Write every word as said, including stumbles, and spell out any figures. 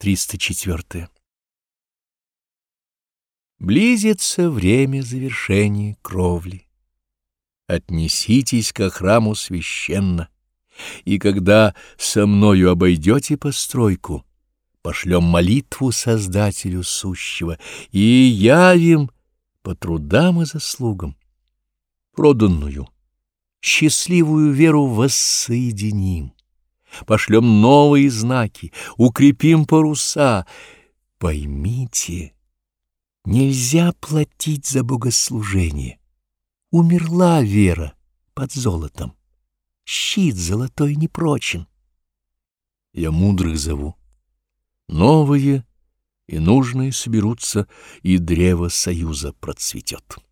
триста четыре. Близится время завершения кровли. Отнеситесь ко храму священно, и когда со мною обойдете постройку, пошлем молитву Создателю сущего и явим по трудам и заслугам проданную, счастливую веру воссоединим, пошлем новые знаки, укрепим паруса. Поймите, нельзя платить за богослужение. Умерла вера под золотом, щит золотой не прочен. Я мудрых зову. Новые и нужные соберутся, и древо союза процветет.